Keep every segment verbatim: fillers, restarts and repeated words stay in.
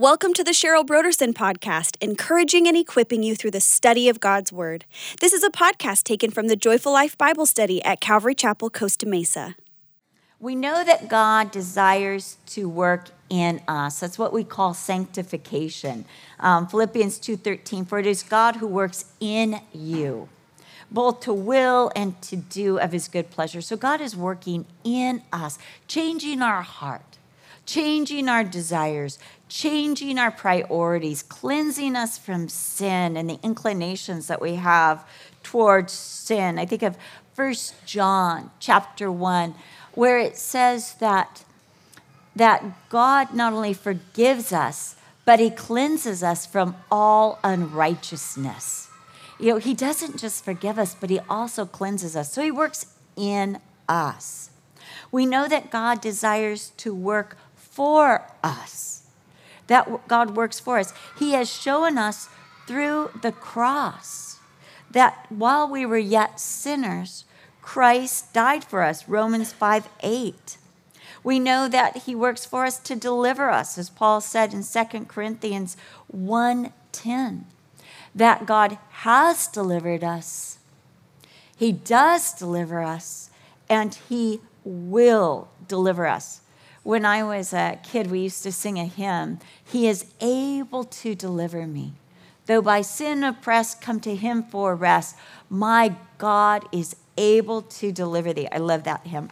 Welcome to the Cheryl Broderson podcast, encouraging and equipping you through the study of God's Word. This is a podcast taken from the Joyful Life Bible Study at Calvary Chapel, Costa Mesa. We know that God desires to work in us. That's what we call sanctification. Um, Philippians two thirteen, for it is God who works in you, both to will and to do of his good pleasure. So God is working in us, changing our heart, changing our desires, changing our priorities, cleansing us from sin and the inclinations that we have towards sin. I think of First John chapter one, where it says that, that God not only forgives us, but he cleanses us from all unrighteousness. You know, he doesn't just forgive us, but he also cleanses us. So he works in us. We know that God desires to work for us, that God works for us. He has shown us through the cross that while we were yet sinners, Christ died for us, Romans five eight. We know that he works for us to deliver us, as Paul said in Second Corinthians one ten, that God has delivered us, he does deliver us, and he will deliver us. When I was a kid, we used to sing a hymn, he is able to deliver me. Though by sin oppressed, come to him for rest. My God is able to deliver thee. I love that hymn.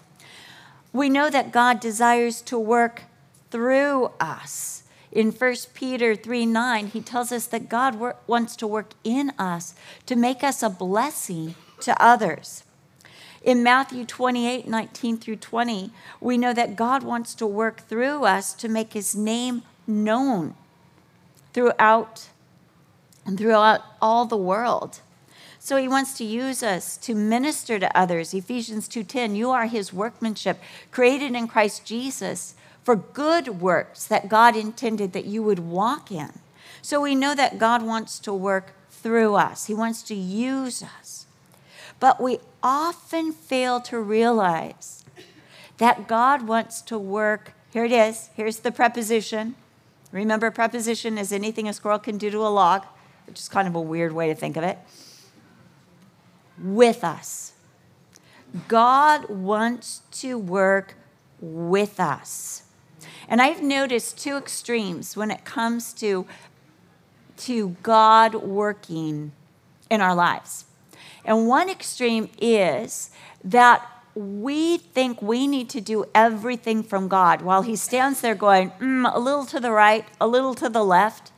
We know that God desires to work through us. In First Peter three nine, he tells us that God wor- wants to work in us to make us a blessing to others. In Matthew twenty-eight nineteen through twenty, we know that God wants to work through us to make his name known throughout and throughout all the world. So he wants to use us to minister to others. Ephesians two ten, you are his workmanship, created in Christ Jesus for good works that God intended that you would walk in. So we know that God wants to work through us. He wants to use us. But we often fail to realize that God wants to work. Here it is. Here's the preposition. Remember, preposition is anything a squirrel can do to a log, which is kind of a weird way to think of it. With us. God wants to work with us. And I've noticed two extremes when it comes to, to God working in our lives. And one extreme is that we think we need to do everything from God while he stands there going, mm, a little to the right, a little to the left.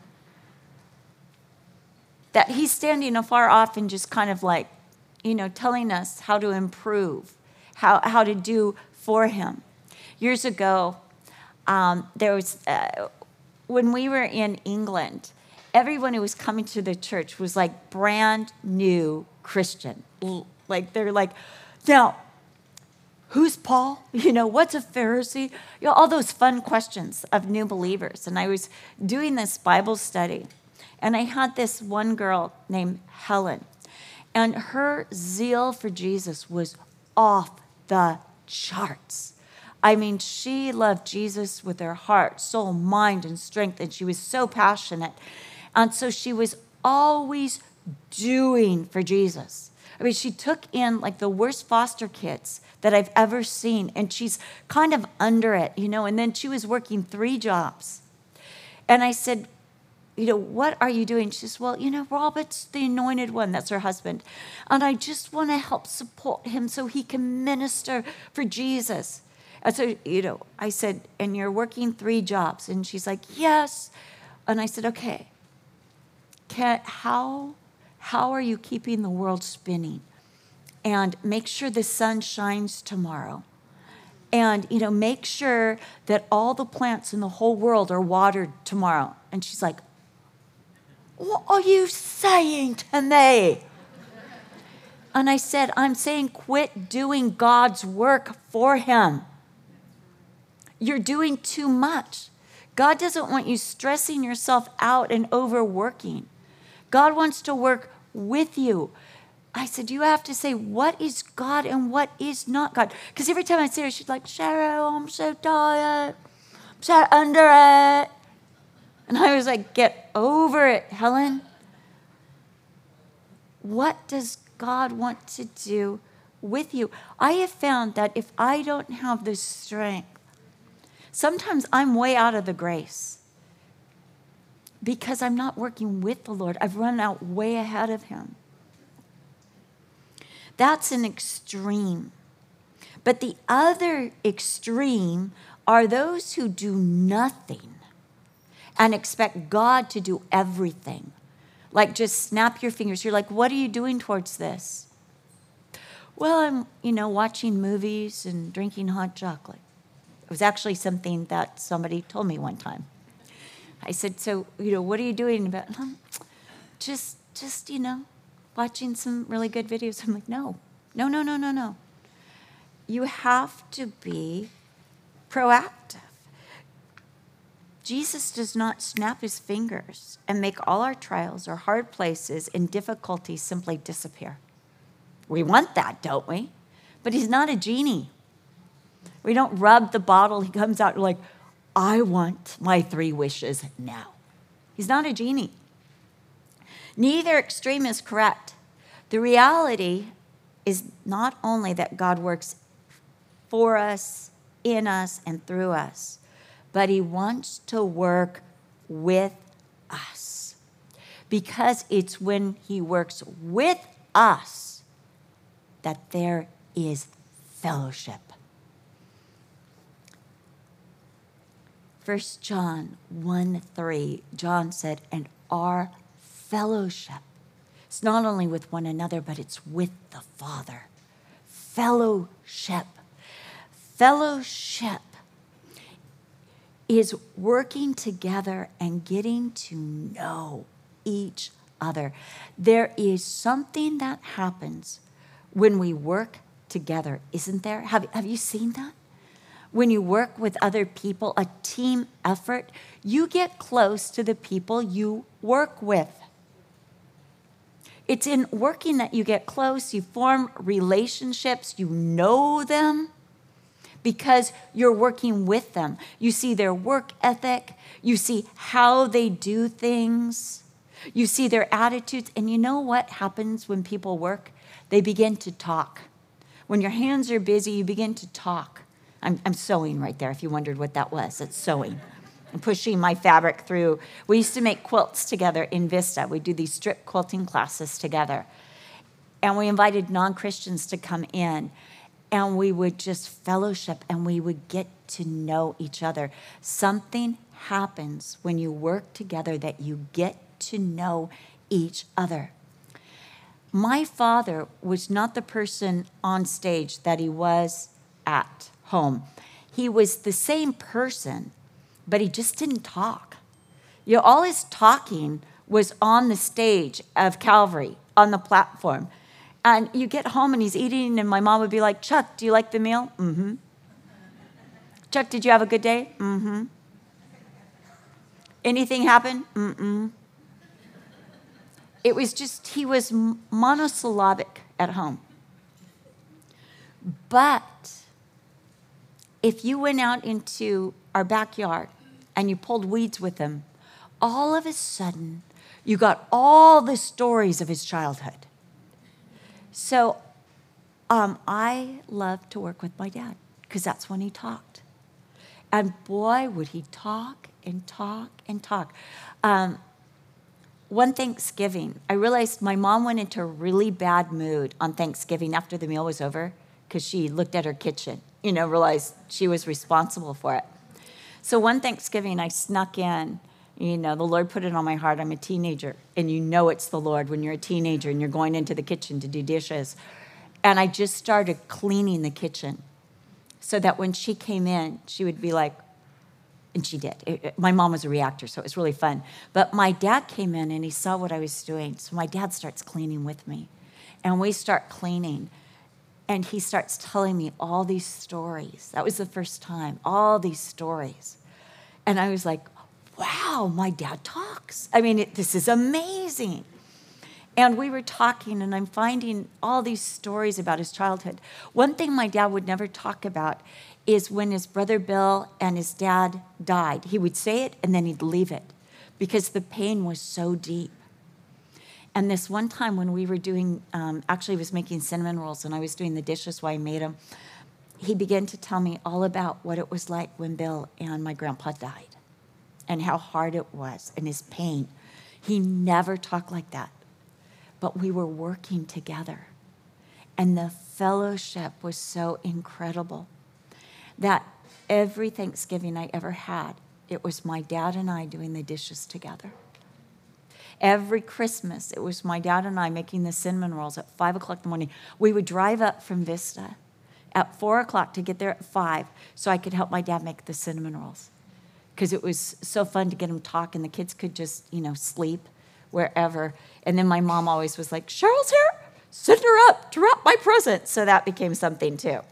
That he's standing afar off and just kind of like, you know, telling us how to improve, how, how to do for him. Years ago, um, there was, uh, when we were in England, everyone who was coming to the church was like brand new Christian. Like, they're like, now, who's Paul? You know, what's a Pharisee? You know, all those fun questions of new believers. And I was doing this Bible study, and I had this one girl named Helen, and her zeal for Jesus was off the charts. I mean, she loved Jesus with her heart, soul, mind, and strength, and she was so passionate. And so she was always doing for Jesus. I mean, she took in like the worst foster kids that I've ever seen, and she's kind of under it, you know, and then she was working three jobs. And I said, you know, what are you doing? She says, well, you know, Robert's the anointed one. That's her husband. And I just want to help support him so he can minister for Jesus. And so, you know, I said, and you're working three jobs? And she's like, yes. And I said, okay, can, how, how are you keeping the world spinning? And make sure the sun shines tomorrow. And, you know, make sure that all the plants in the whole world are watered tomorrow. And she's like, what are you saying to me? And I said, I'm saying quit doing God's work for him. You're doing too much. God doesn't want you stressing yourself out and overworking. God wants to work with you. I said, you have to say what is God and what is not God. Because every time I see her, she's like, Cheryl, I'm so tired. I'm so under it. And I was like, get over it, Helen. What does God want to do with you? I have found that if I don't have the strength, sometimes I'm way out of the grace because I'm not working with the Lord. I've run out way ahead of him. That's an extreme. But the other extreme are those who do nothing and expect God to do everything. Like just snap your fingers. You're like, what are you doing towards this? Well, I'm, you know, watching movies and drinking hot chocolate. It was actually something that somebody told me one time. I said, so, you know, what are you doing about? Um, just, just, you know, watching some really good videos. I'm like, no, no, no, no, no, no. You have to be proactive. Jesus does not snap his fingers and make all our trials or hard places and difficulties simply disappear. We want that, don't we? But he's not a genie. We don't rub the bottle. He comes out like, I want my three wishes now. He's not a genie. Neither extreme is correct. The reality is not only that God works for us, in us, and through us, but he wants to work with us. Because it's when he works with us that there is fellowship. First John one three, John said, and our fellowship. It's not only with one another, but it's with the Father. Fellowship. Fellowship is working together and getting to know each other. There is something that happens when we work together, isn't there? Have, have you seen that? When you work with other people, a team effort, you get close to the people you work with. It's in working that you get close, you form relationships, you know them because you're working with them. You see their work ethic, you see how they do things, you see their attitudes, and you know what happens when people work? They begin to talk. When your hands are busy, you begin to talk. I'm, I'm sewing right there, if you wondered what that was. It's sewing. I'm pushing my fabric through. We used to make quilts together in Vista. We do these strip quilting classes together. And we invited non-Christians to come in. And we would just fellowship and we would get to know each other. Something happens when you work together that you get to know each other. My father was not the person on stage that he was at home. He was the same person, but he just didn't talk. You know, all his talking was on the stage of Calvary, on the platform. And you get home and he's eating, and my mom would be like, Chuck, do you like the meal? Mm-hmm. Chuck, did you have a good day? Mm-hmm. Anything happen? Mm-mm. It was just, he was monosyllabic at home. But if you went out into our backyard and you pulled weeds with him, all of a sudden, you got all the stories of his childhood. So um, I loved to work with my dad because that's when he talked. And boy, would he talk and talk and talk. Um, one Thanksgiving, I realized my mom went into a really bad mood on Thanksgiving after the meal was over because she looked at her kitchen, you know, realized she was responsible for it. So one Thanksgiving, I snuck in. You know, the Lord put it on my heart. I'm a teenager, and you know it's the Lord when you're a teenager and you're going into the kitchen to do dishes. And I just started cleaning the kitchen so that when she came in, she would be like, and she did. It, it, my mom was a reactor, so it was really fun. But my dad came in, and he saw what I was doing. So my dad starts cleaning with me, and we start cleaning. And he starts telling me all these stories. That was the first time, all these stories. And I was like, wow, my dad talks. I mean, it, this is amazing. And we were talking, and I'm finding all these stories about his childhood. One thing my dad would never talk about is when his brother Bill and his dad died. He would say it, and then he'd leave it. because the pain was so deep. And this one time when we were doing, um, actually I was making cinnamon rolls and I was doing the dishes while I made them, he began to tell me all about what it was like when Bill and my grandpa died and how hard it was and his pain. He never talked like that, but we were working together. And the fellowship was so incredible that every Thanksgiving I ever had, it was my dad and I doing the dishes together. Every Christmas, it was my dad and I making the cinnamon rolls at five o'clock in the morning. We would drive up from Vista at four o'clock to get there at five so I could help my dad make the cinnamon rolls. Because it was so fun to get him talking. The kids could just, you know, sleep wherever. And then my mom always was like, Cheryl's here, send her up to wrap my present. So that became something too.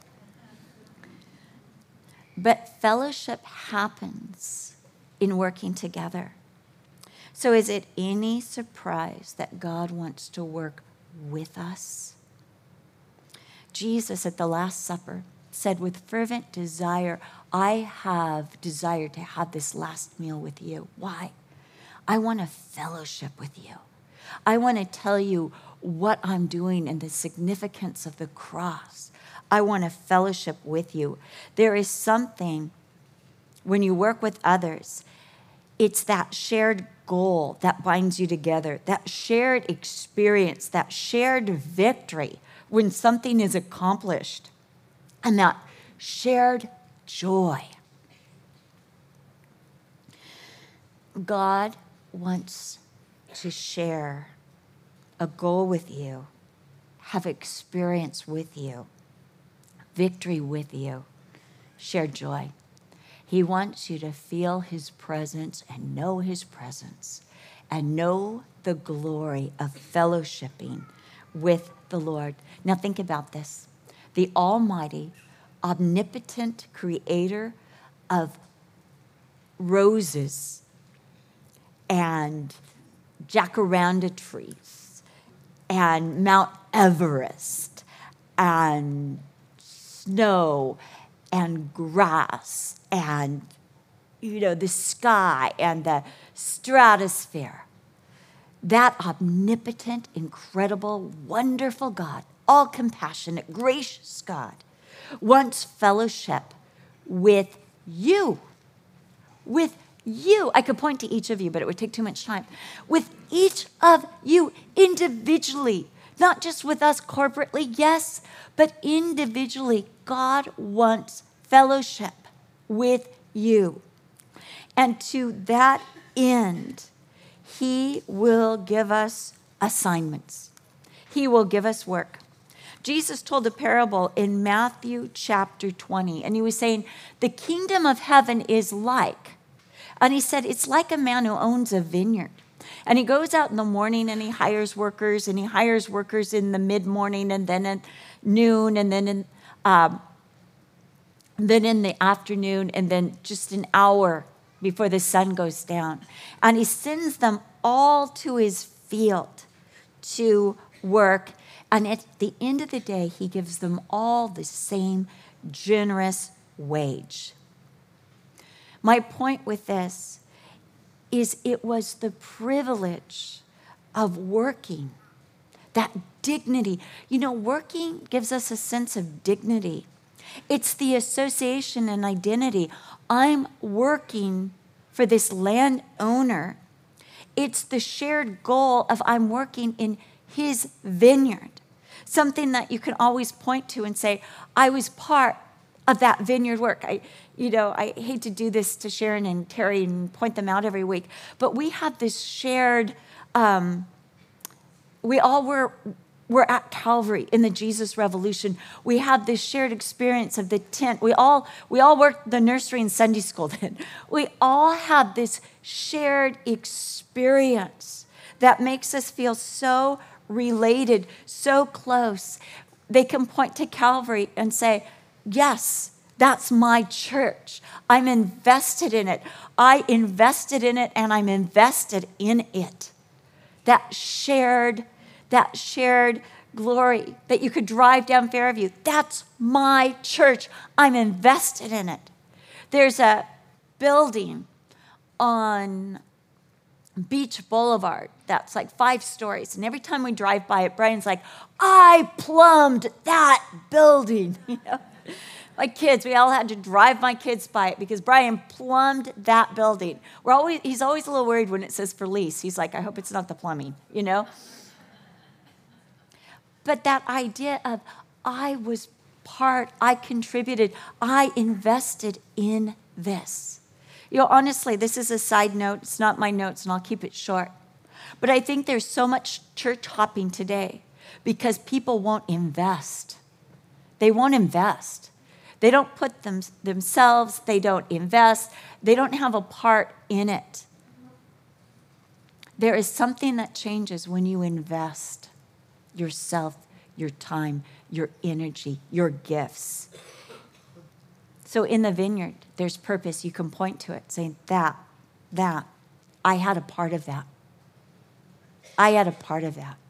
But fellowship happens in working together. So is it any surprise that God wants to work with us? Jesus at the Last Supper said, with fervent desire, I have desired to have this last meal with you. Why? I want to fellowship with you. I want to tell you what I'm doing and the significance of the cross. I want to fellowship with you. There is something when you work with others, it's that shared goal that binds you together, that shared experience, that shared victory when something is accomplished, and that shared joy. God wants to share a goal with you, have experience with you, victory with you, share joy. He wants you to feel his presence and know his presence and know the glory of fellowshipping with the Lord. Now think about this. The almighty, omnipotent creator of roses and jacaranda trees and Mount Everest and snow and grass and, you know, the sky and the stratosphere. That omnipotent, incredible, wonderful God, all compassionate, gracious God, wants fellowship with you. With you. I could point to each of you, but it would take too much time. With each of you individually, not just with us corporately, yes, but individually. God wants fellowship with you. And to that end, he will give us assignments. He will give us work. Jesus told a parable in Matthew chapter twenty, and he was saying, the kingdom of heaven is like, and he said, it's like a man who owns a vineyard. And he goes out in the morning and he hires workers, and he hires workers in the mid-morning and then at noon and then in, um, then in the afternoon and then just an hour before the sun goes down. And he sends them all to his field to work. And at the end of the day, he gives them all the same generous wage. My point with this is it was the privilege of working, that dignity. You know, working gives us a sense of dignity. It's the association and identity. I'm working for this landowner. It's the shared goal of I'm working in his vineyard. Something that you can always point to and say, I was part of that vineyard work. I, you know, I hate to do this to Sharon and Terry and point them out every week, but we have this shared, um, we all were, were at Calvary in the Jesus Revolution. We have this shared experience of the tent. We all, we all worked the nursery and Sunday school then. We all have this shared experience that makes us feel so related, so close. They can point to Calvary and say, yes, that's my church. I'm invested in it. I invested in it and I'm invested in it. That shared, that shared glory that you could drive down Fairview. That's my church. I'm invested in it. There's a building on Beach Boulevard, that's like five stories. And every time we drive by it, Brian's like, I plumbed that building. You know, my kids, we all had to drive my kids by it because Brian plumbed that building. We're always, he's always a little worried when it says for lease. He's like, I hope it's not the plumbing, you know? But that idea of I was part, I contributed, I invested in this. You know, honestly, this is a side note. It's not my notes, and I'll keep it short. But I think there's so much church hopping today because people won't invest. They won't invest. They don't put them, themselves, they don't invest, they don't have a part in it. There is something that changes when you invest yourself, your time, your energy, your gifts. So in the vineyard, there's purpose. You can point to it, saying, that, that, I had a part of that. I had a part of that.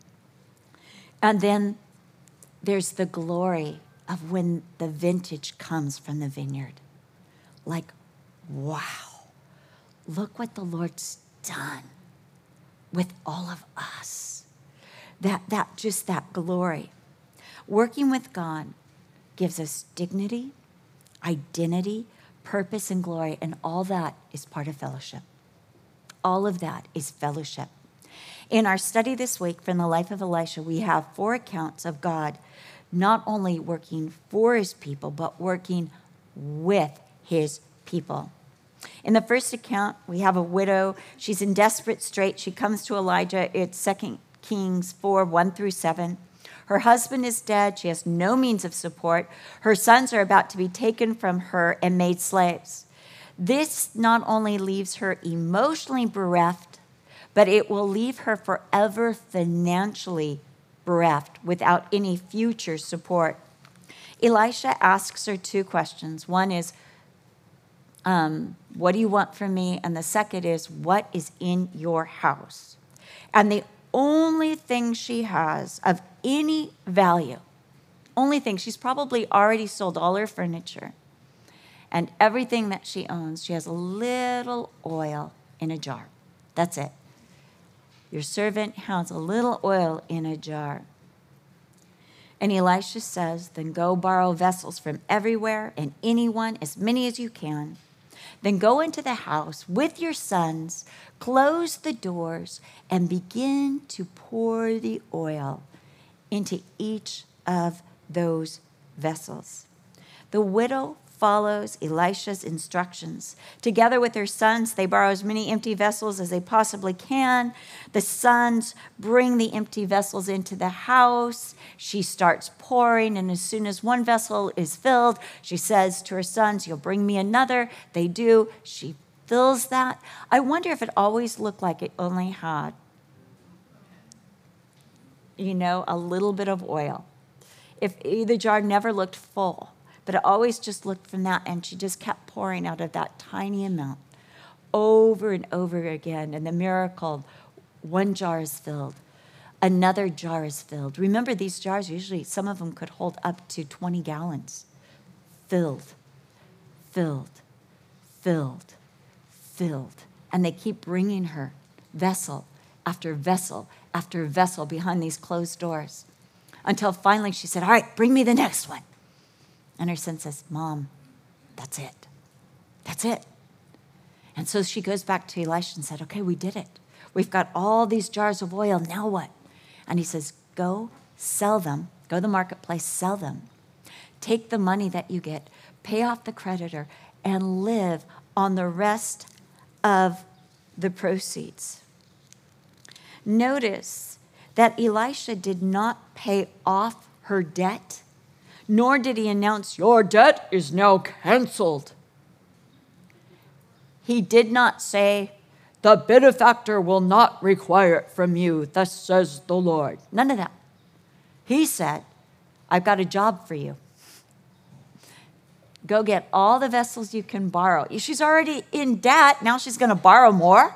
And then there's the glory of when the vintage comes from the vineyard. Like, wow, look what the Lord's done with all of us. That, that, just that glory. Working with God gives us dignity, identity, purpose, and glory, and all that is part of fellowship. All of that is fellowship. In our study this week from the life of Elisha, we have four accounts of God not only working for his people, but working with his people. In the first account, we have a widow. She's in desperate strait. She comes to Elijah. It's Second Kings four, one through seven. Her husband is dead. She has no means of support. Her sons are about to be taken from her and made slaves. This not only leaves her emotionally bereft, but it will leave her forever financially bereft without any future support. Elisha asks her two questions. One is, um, what do you want from me? And the second is, what is in your house? And the only thing she has of any value, only thing, she's probably already sold all her furniture and everything that she owns, she has a little oil in a jar. That's it. Your servant has a little oil in a jar. And Elisha says, then go borrow vessels from everywhere and anyone, as many as you can. Then go into the house with your sons, close the doors, and begin to pour the oil into each of those vessels. The widow follows Elisha's instructions. Together with her sons, they borrow as many empty vessels as they possibly can. The sons bring the empty vessels into the house. She starts pouring, and as soon as one vessel is filled, she says to her sons, you'll bring me another. They do. She fills that. I wonder if it always looked like it only had, you know, a little bit of oil. If the jar never looked full. But it always just looked from that, and she just kept pouring out of that tiny amount over and over again. And the miracle, one jar is filled, another jar is filled. Remember, these jars, usually some of them could hold up to twenty gallons. Filled, filled, filled, filled. And they keep bringing her vessel after vessel after vessel behind these closed doors until finally she said, all right, bring me the next one. And her son says, Mom, that's it. That's it. And so she goes back to Elisha and said, okay, we did it. We've got all these jars of oil. Now what? And he says, go sell them. Go to the marketplace, sell them. Take the money that you get, pay off the creditor, and live on the rest of the proceeds. Notice that Elisha did not pay off her debt, nor did he announce, your debt is now canceled. He did not say, the benefactor will not require it from you, thus says the Lord. None of that. He said, I've got a job for you. Go get all the vessels you can borrow. She's already in debt. Now she's going to borrow more.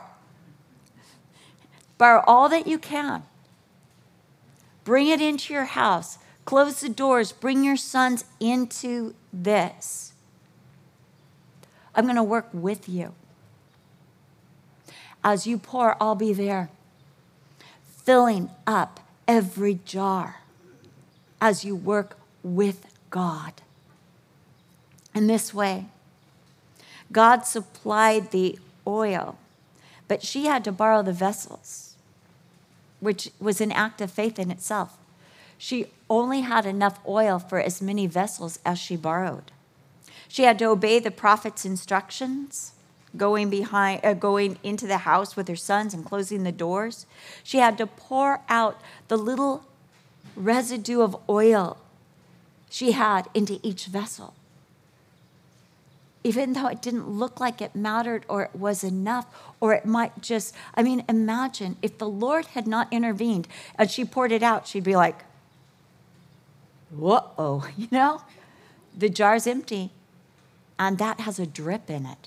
Borrow all that you can. Bring it into your house. Close the doors. Bring your sons into this. I'm going to work with you. As you pour, I'll be there, filling up every jar as you work with God. In this way, God supplied the oil, but she had to borrow the vessels, which was an act of faith in itself. She only had enough oil for as many vessels as she borrowed. She had to obey the prophet's instructions, going behind, uh, going into the house with her sons and closing the doors. She had to pour out the little residue of oil she had into each vessel. Even though it didn't look like it mattered or it was enough, or it might just, I mean, imagine if the Lord had not intervened and she poured it out, she'd be like, whoa, you know, the jar's empty and that has a drip in it.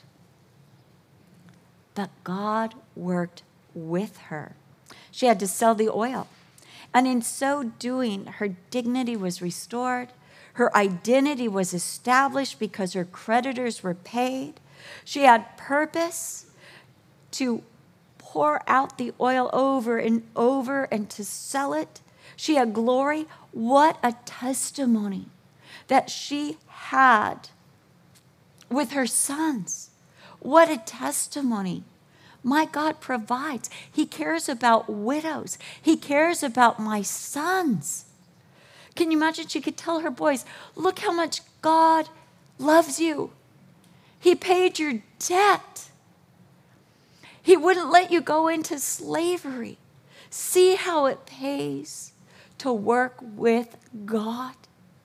But God worked with her. She had to sell the oil. And in so doing, her dignity was restored. Her identity was established because her creditors were paid. She had purpose to pour out the oil over and over and to sell it. She had glory. What a testimony that she had with her sons. What a testimony. My God provides. He cares about widows. He cares about my sons. Can you imagine? She could tell her boys, look how much God loves you. He paid your debt. He wouldn't let you go into slavery. See how it pays to work with God.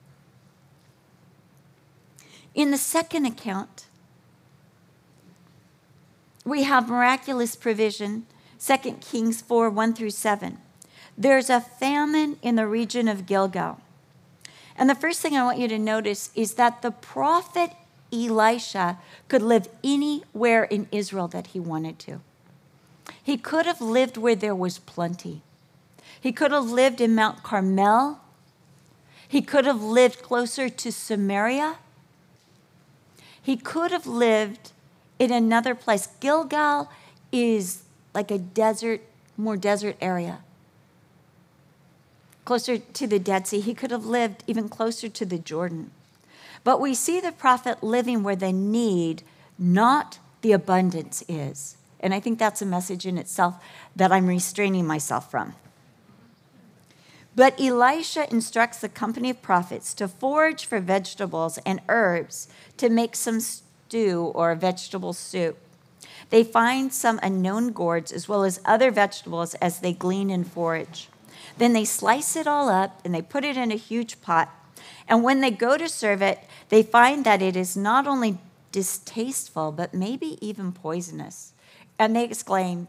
In the second account, we have miraculous provision, Second Kings four, one through seven. There's a famine in the region of Gilgal. And the first thing I want you to notice is that the prophet Elisha could live anywhere in Israel that he wanted to. He could have lived where there was plenty. He could have lived in Mount Carmel. He could have lived closer to Samaria. He could have lived in another place. Gilgal is like a desert, more desert area. Closer to the Dead Sea. He could have lived even closer to the Jordan. But we see the prophet living where the need, not the abundance, is. And I think that's a message in itself that I'm restraining myself from. But Elisha instructs the company of prophets to forage for vegetables and herbs to make some stew or vegetable soup. They find some unknown gourds as well as other vegetables as they glean and forage. Then they slice it all up and they put it in a huge pot. And when they go to serve it, they find that it is not only distasteful, but maybe even poisonous. And they exclaimed,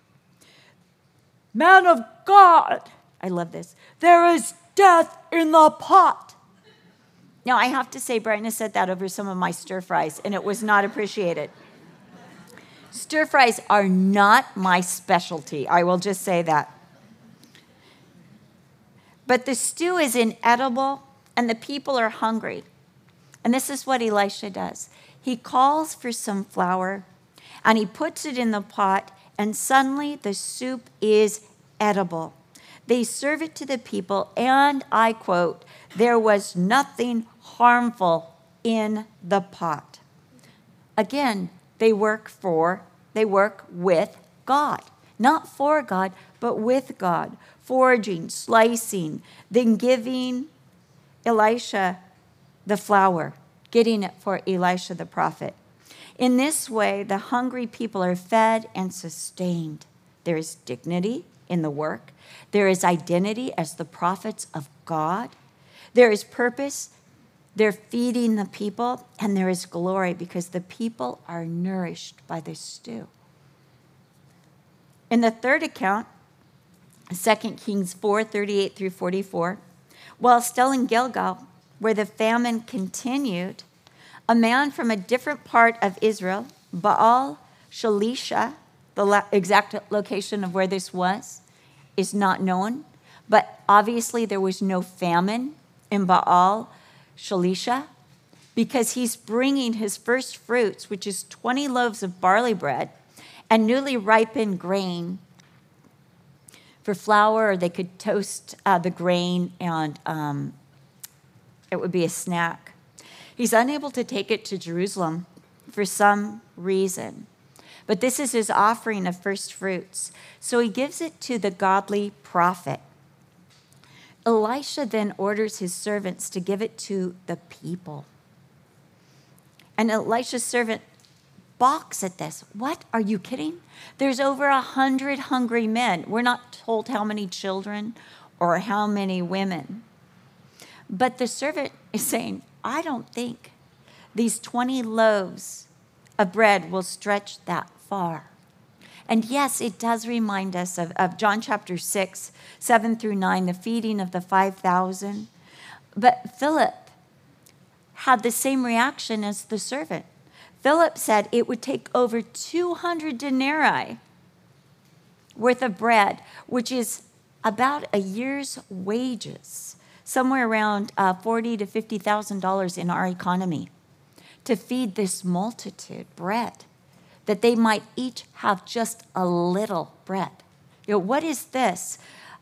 "Man of God," I love this, "there is death in the pot." Now, I have to say, Brightness said that over some of my stir fries, and it was not appreciated. Stir fries are not my specialty. I will just say that. But the stew is inedible, and the people are hungry. And this is what Elisha does. He calls for some flour, and he puts it in the pot, and suddenly the soup is edible. They serve it to the people, and I quote, "There was nothing harmful in the pot." Again, they work for, they work with God. Not for God, but with God. Foraging, slicing, then giving Elisha the flour, getting it for Elisha the prophet. In this way, the hungry people are fed and sustained. There is dignity in the work. There is identity as the prophets of God. There is purpose. They're feeding the people, and there is glory because the people are nourished by the stew. In the third account, Second Kings four, thirty-eight through forty-four, while still in Gilgal, where the famine continued, a man from a different part of Israel, Baal Shalisha, the la- exact location of where this was, is not known, but obviously there was no famine in Baal Shalisha because he's bringing his first fruits, which is twenty loaves of barley bread, and newly ripened grain for flour, or they could toast uh, the grain and um, it would be a snack. He's unable to take it to Jerusalem for some reason, but this is his offering of first fruits. So he gives it to the godly prophet. Elisha then orders his servants to give it to the people. And Elisha's servant balks at this. What? Are you kidding? There's over a hundred hungry men. We're not told how many children or how many women. But the servant is saying, I don't think these twenty loaves of bread will stretch that far. And yes, it does remind us of, of John chapter six, seven through nine, the feeding of the five thousand. But Philip had the same reaction as the servant. Philip said it would take over two hundred denarii worth of bread, which is about a year's wages, somewhere around uh, forty thousand to fifty thousand dollars in our economy, to feed this multitude bread, that they might each have just a little bread. You know, what is this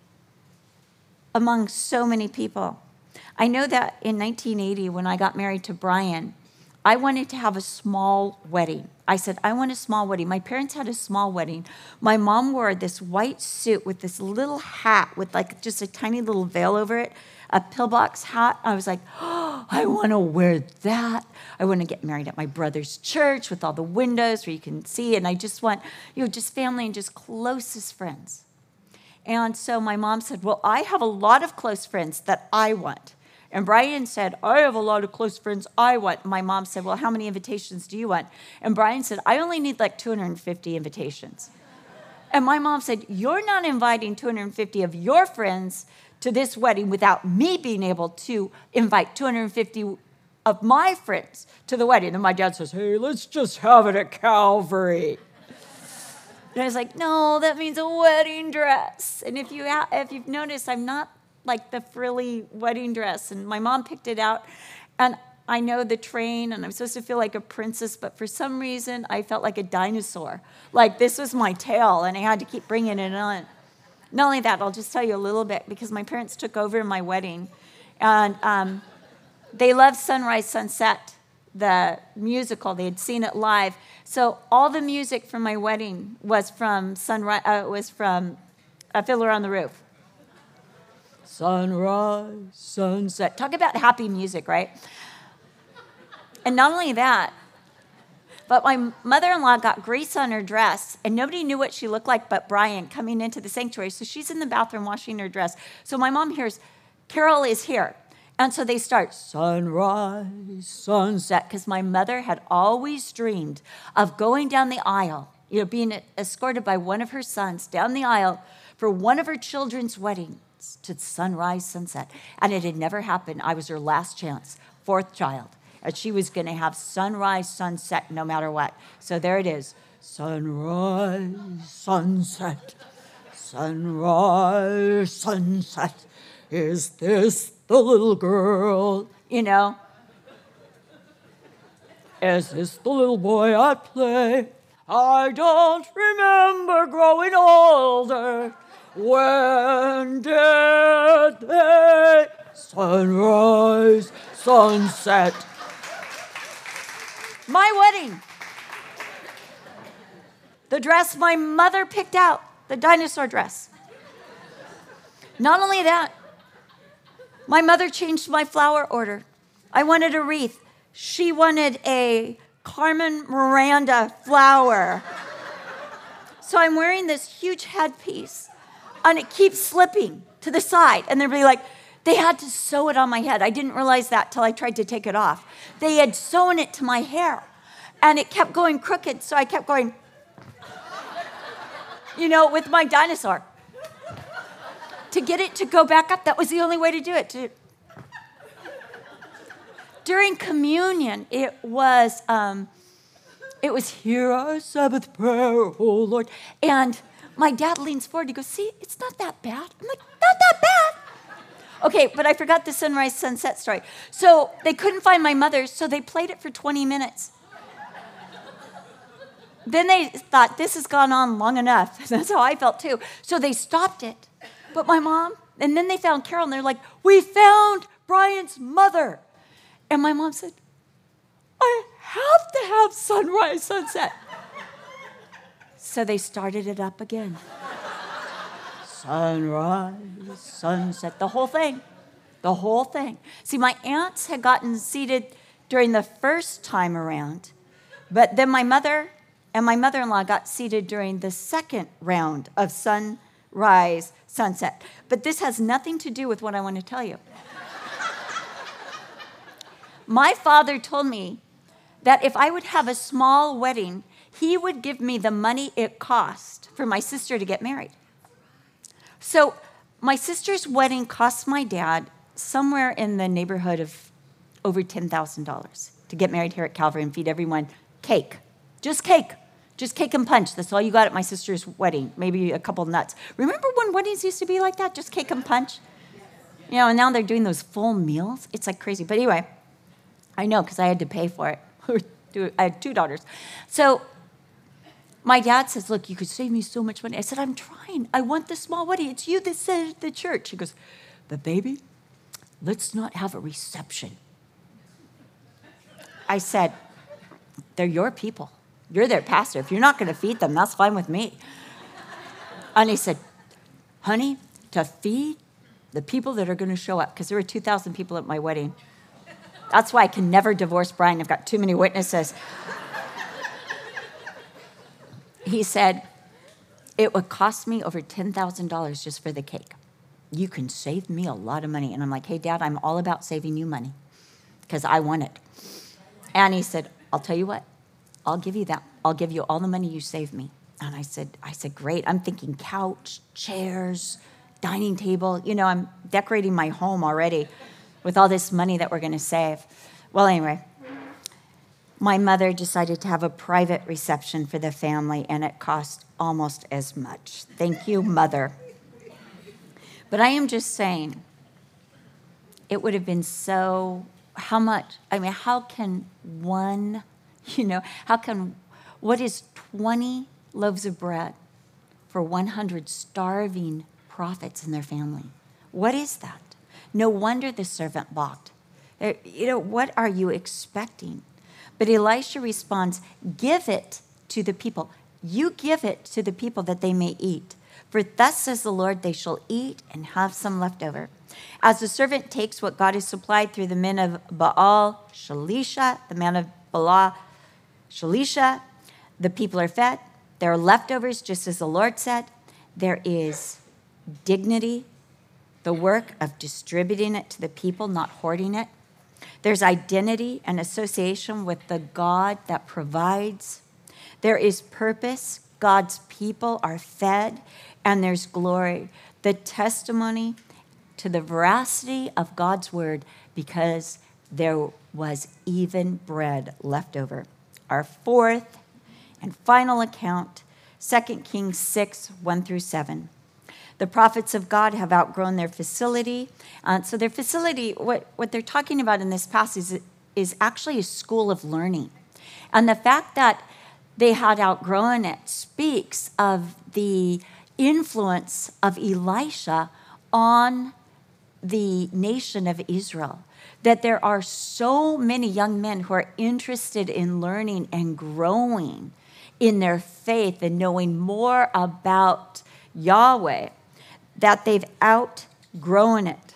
among so many people? I know that in nineteen eighty, when I got married to Brian, I wanted to have a small wedding. I said, I want a small wedding. My parents had a small wedding. My mom wore this white suit with this little hat with like just a tiny little veil over it, a pillbox hat. I was like, oh, I want to wear that. I want to get married at my brother's church with all the windows where you can see. And I just want, you know, just family and just closest friends. And so my mom said, well, I have a lot of close friends that I want. And Brian said, I have a lot of close friends I want. My mom said, well, how many invitations do you want? And Brian said, I only need like two hundred fifty invitations. And my mom said, you're not inviting two hundred fifty of your friends to this wedding without me being able to invite two hundred fifty of my friends to the wedding. And my dad says, hey, let's just have it at Calvary. And I was like, no, that means a wedding dress. And if, you ha- if you've noticed, I'm not like the frilly wedding dress. And my mom picked it out. And I know the train, and I'm supposed to feel like a princess, but for some reason, I felt like a dinosaur. Like this was my tail, and I had to keep bringing it on. Not only that, I'll just tell you a little bit, because my parents took over my wedding. And um, they loved Sunrise, Sunset, the musical. They had seen it live. So all the music from my wedding was from Sunrise, uh, was from uh, Fiddler on the Roof. Sunrise, sunset. Talk about happy music, right? And not only that, but my mother-in-law got grease on her dress, and nobody knew what she looked like but Brian coming into the sanctuary. So she's in the bathroom washing her dress. So my mom hears, Carol is here. And so they start, sunrise, sunset, because my mother had always dreamed of going down the aisle, you know, being escorted by one of her sons down the aisle for one of her children's weddings to sunrise, sunset. And it had never happened. I was her last chance, fourth child. And she was going to have sunrise, sunset, no matter what. So there it is. Sunrise, sunset, sunrise, sunset. Is this the little girl? You know? Is this the little boy at play? I don't remember growing older. When did they? Sunrise, sunset. My wedding. The dress my mother picked out, the dinosaur dress. Not only that, my mother changed my flower order. I wanted a wreath. She wanted a Carmen Miranda flower. So I'm wearing this huge headpiece, and it keeps slipping to the side. And they'd be like, they had to sew it on my head. I didn't realize that till I tried to take it off. They had sewn it to my hair, and it kept going crooked, so I kept going, you know, with my dinosaur. To get it to go back up, that was the only way to do it. To... During communion, it was, um, it was, hear our Sabbath prayer, oh Lord. And my dad leans forward, he goes, see, it's not that bad. I'm like, not that bad. Okay, but I forgot the sunrise, sunset story. So they couldn't find my mother, so they played it for twenty minutes. then they thought, this has gone on long enough. That's how I felt too. So they stopped it. But my mom, and then they found Carol, and they're like, we found Brian's mother. And my mom said, I have to have sunrise, sunset. So they started it up again. Sunrise, sunset, the whole thing, the whole thing. See, my aunts had gotten seated during the first time around, but then my mother and my mother-in-law got seated during the second round of sunrise, sunset. But this has nothing to do with what I want to tell you. My father told me that if I would have a small wedding, he would give me the money it cost for my sister to get married. So my sister's wedding cost my dad somewhere in the neighborhood of over ten thousand dollars to get married here at Calvary and feed everyone cake. Just cake. Just cake and punch. That's all you got at my sister's wedding. Maybe a couple nuts. Remember when weddings used to be like that? Just cake and punch? You know, and now they're doing those full meals. It's like crazy. But anyway, I know because I had to pay for it. I had two daughters. So my dad says, look, you could save me so much money. I said, I'm trying. I want the small wedding. It's you that said at the church. He goes, but baby, let's not have a reception. I said, they're your people. You're their pastor. If you're not going to feed them, that's fine with me. And he said, honey, to feed the people that are going to show up, because there were two thousand people at my wedding. That's why I can never divorce Brian. I've got too many witnesses. He said, it would cost me over ten thousand dollars just for the cake. You can save me a lot of money. And I'm like, hey, Dad, I'm all about saving you money because I want it. And he said, I'll tell you what. I'll give you that. I'll give you all the money you save me. And I said, I said, great. I'm thinking couch, chairs, dining table. You know, I'm decorating my home already with all this money that we're going to save. Well, anyway, my mother decided to have a private reception for the family, and it cost almost as much. Thank you, Mother. But I am just saying, it would have been so, how much? I mean, how can one, you know, how can, what is twenty loaves of bread for one hundred starving prophets and their family? What is that? No wonder the servant balked. You know, what are you expecting? But Elisha responds, give it to the people. You give it to the people that they may eat. For thus says the Lord, they shall eat and have some left over. As the servant takes what God has supplied through the men of Baal, Shalisha, the man of Bala, Shalisha, the people are fed. There are leftovers, just as the Lord said. There is dignity, the work of distributing it to the people, not hoarding it. There's identity and association with the God that provides. There is purpose. God's people are fed, and there's glory. The testimony to the veracity of God's word, because there was even bread left over. Our fourth and final account, Second Kings six, one through seven. The prophets of God have outgrown their facility. Uh, so their facility, what, what they're talking about in this passage is, is actually a school of learning. And the fact that they had outgrown it speaks of the influence of Elisha on the nation of Israel. That there are so many young men who are interested in learning and growing in their faith and knowing more about Yahweh, that they've outgrown it.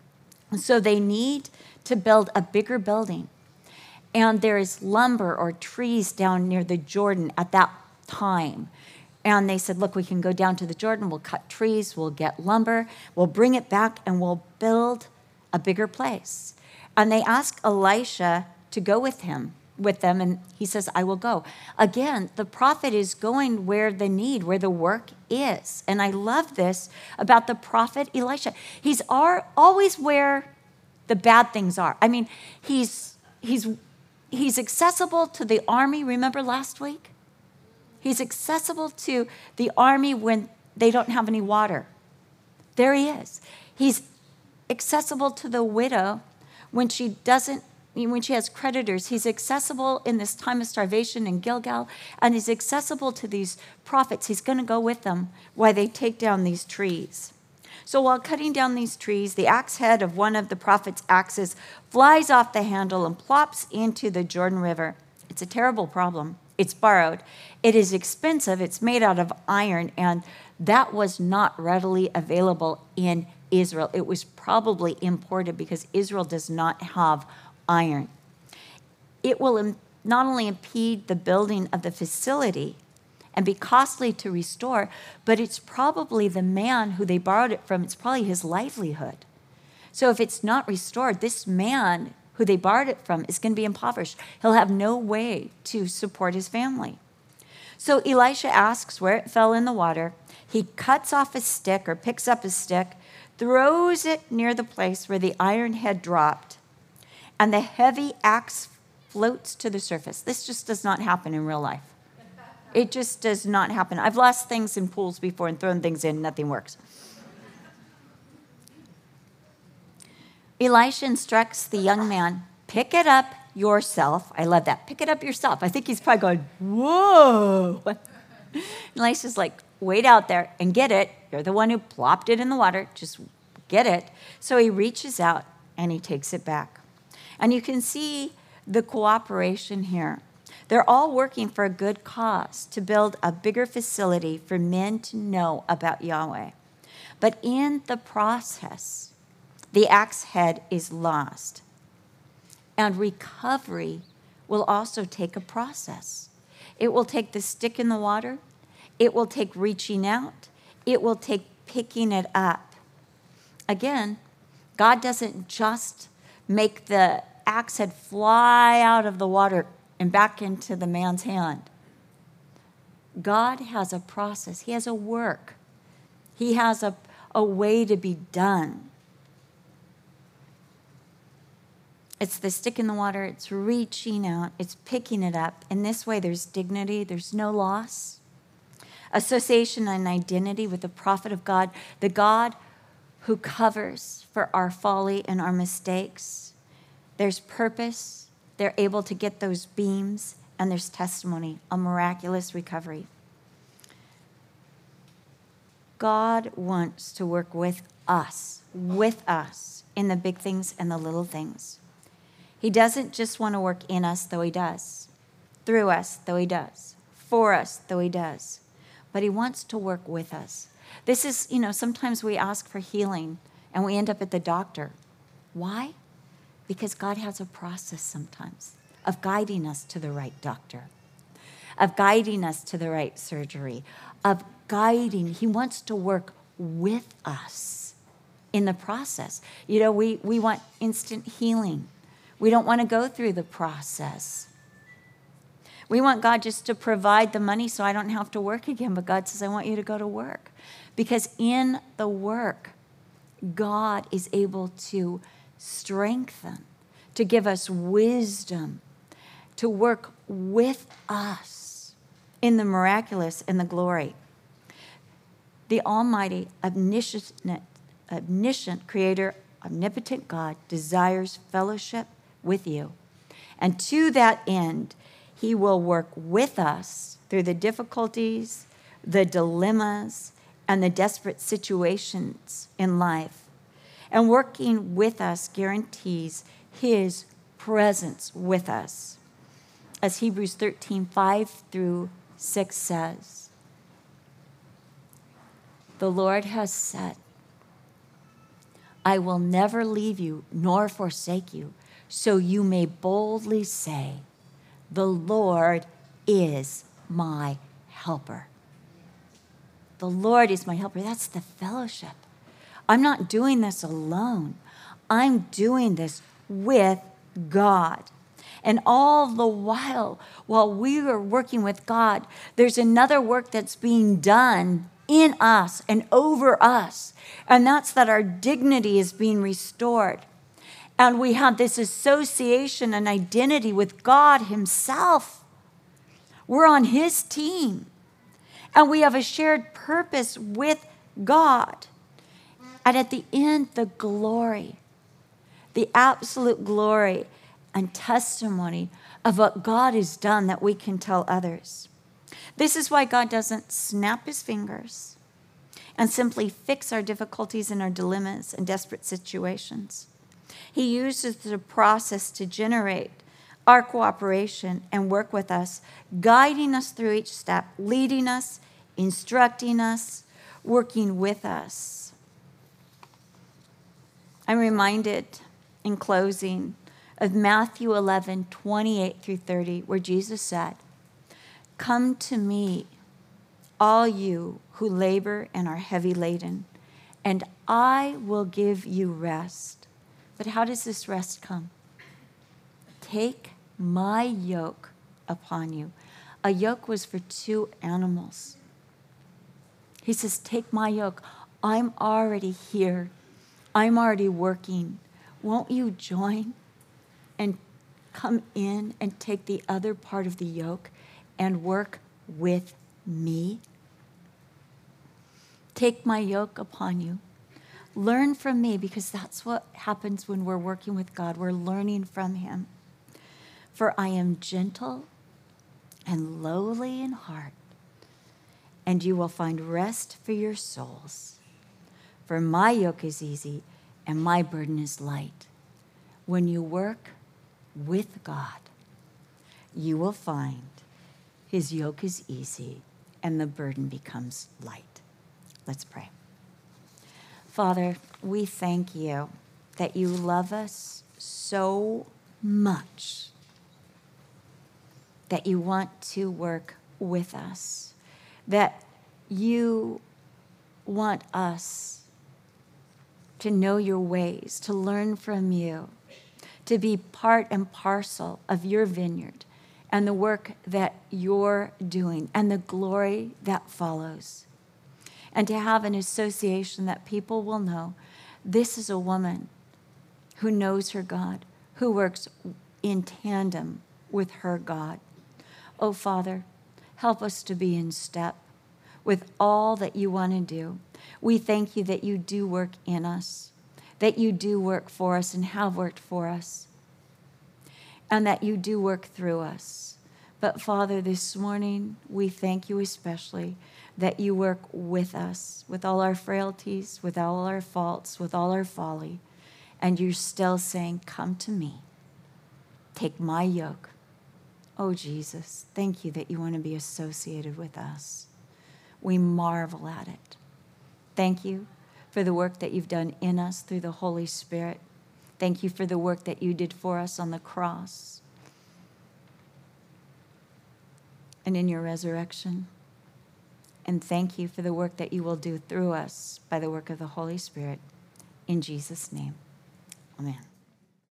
So they need to build a bigger building. And there is lumber or trees down near the Jordan at that time. And they said, look, we can go down to the Jordan, we'll cut trees, we'll get lumber, we'll bring it back, and we'll build a bigger place. And they asked Elisha to go with him. with them, and he says, I will go. Again, the prophet is going where the need, where the work is. And I love this about the prophet Elisha. He's always where the bad things are. I mean, he's he's he's accessible to the army. Remember last week? He's accessible to the army when they don't have any water. There he is. He's accessible to the widow when she doesn't when she has creditors, he's accessible in this time of starvation in Gilgal, and he's accessible to these prophets. He's going to go with them while they take down these trees. So while cutting down these trees, the axe head of one of the prophet's axes flies off the handle and plops into the Jordan River. It's a terrible problem. It's borrowed. It is expensive. It's made out of iron, and that was not readily available in Israel. It was probably imported because Israel does not have iron. It will not only impede the building of the facility and be costly to restore, but it's probably the man who they borrowed it from, it's probably his livelihood. So if it's not restored, this man who they borrowed it from is going to be impoverished. He'll have no way to support his family. So Elisha asks where it fell in the water. He cuts off a stick or picks up a stick, throws it near the place where the iron had dropped, and the heavy axe floats to the surface. This just does not happen in real life. It just does not happen. I've lost things in pools before and thrown things in, nothing works. Elisha instructs the young man, pick it up yourself. I love that. Pick it up yourself. I think he's probably going, whoa. Elisha's like, wait out there and get it. You're the one who plopped it in the water. Just get it. So he reaches out and he takes it back. And you can see the cooperation here. They're all working for a good cause, to build a bigger facility for men to know about Yahweh. But in the process, the axe head is lost. And recovery will also take a process. It will take the stick in the water. It will take reaching out. It will take picking it up. Again, God doesn't just make the axe head fly out of the water and back into the man's hand. God has a process. He has a work. He has a, a way to be done. It's the stick in the water. It's reaching out. It's picking it up. In this way, there's dignity. There's no loss. Association and identity with the prophet of God, the God who covers for our folly and our mistakes. There's purpose. They're able to get those beams, and there's testimony, a miraculous recovery. God wants to work with us, with us, in the big things and the little things. He doesn't just want to work in us, though he does. Through us, though he does. For us, though he does. But he wants to work with us. This is, you know, sometimes we ask for healing, and we end up at the doctor. Why? Because God has a process sometimes of guiding us to the right doctor, of guiding us to the right surgery, of guiding. He wants to work with us in the process. You know, we, we want instant healing. We don't want to go through the process. We want God just to provide the money so I don't have to work again. But God says, I want you to go to work. Because in the work, God is able to strengthen, to give us wisdom, to work with us in the miraculous and the glory. The almighty, omniscient, omniscient creator, omnipotent God desires fellowship with you. And to that end, he will work with us through the difficulties, the dilemmas, and the desperate situations in life. And working with us guarantees his presence with us. As Hebrews thirteen, five through six says, the Lord has said, I will never leave you nor forsake you, so you may boldly say, the Lord is my helper. The Lord is my helper. That's the fellowship. I'm not doing this alone. I'm doing this with God. And all the while, while we are working with God, there's another work that's being done in us and over us. And that's that our dignity is being restored. And we have this association and identity with God himself. We're on his team. And we have a shared purpose with God. And at the end, the glory, the absolute glory and testimony of what God has done that we can tell others. This is why God doesn't snap his fingers and simply fix our difficulties and our dilemmas and desperate situations. He uses the process to generate our cooperation and work with us, guiding us through each step, leading us, instructing us, working with us. I'm reminded in closing of Matthew eleven, twenty-eight through thirty, where Jesus said, "Come to me, all you who labor and are heavy laden, and I will give you rest." But how does this rest come? Take my yoke upon you. A yoke was for two animals. He says, take my yoke. I'm already here. I'm already working. Won't you join and come in and take the other part of the yoke and work with me? Take my yoke upon you. Learn from me, because that's what happens when we're working with God. We're learning from him. For I am gentle and lowly in heart, and you will find rest for your souls. For my yoke is easy and my burden is light. When you work with God, you will find his yoke is easy and the burden becomes light. Let's pray. Father, we thank you that you love us so much, that you want to work with us, that you want us to know your ways, to learn from you, to be part and parcel of your vineyard and the work that you're doing and the glory that follows. And to have an association that people will know this is a woman who knows her God, who works in tandem with her God. Oh, Father, help us to be in step with all that you want to do. We thank you that you do work in us, that you do work for us and have worked for us, and that you do work through us. But Father, this morning, we thank you especially that you work with us, with all our frailties, with all our faults, with all our folly. And you're still saying, come to me. Take my yoke. Oh, Jesus, thank you that you want to be associated with us. We marvel at it. Thank you for the work that you've done in us through the Holy Spirit. Thank you for the work that you did for us on the cross and in your resurrection. And thank you for the work that you will do through us by the work of the Holy Spirit. In Jesus' name, amen.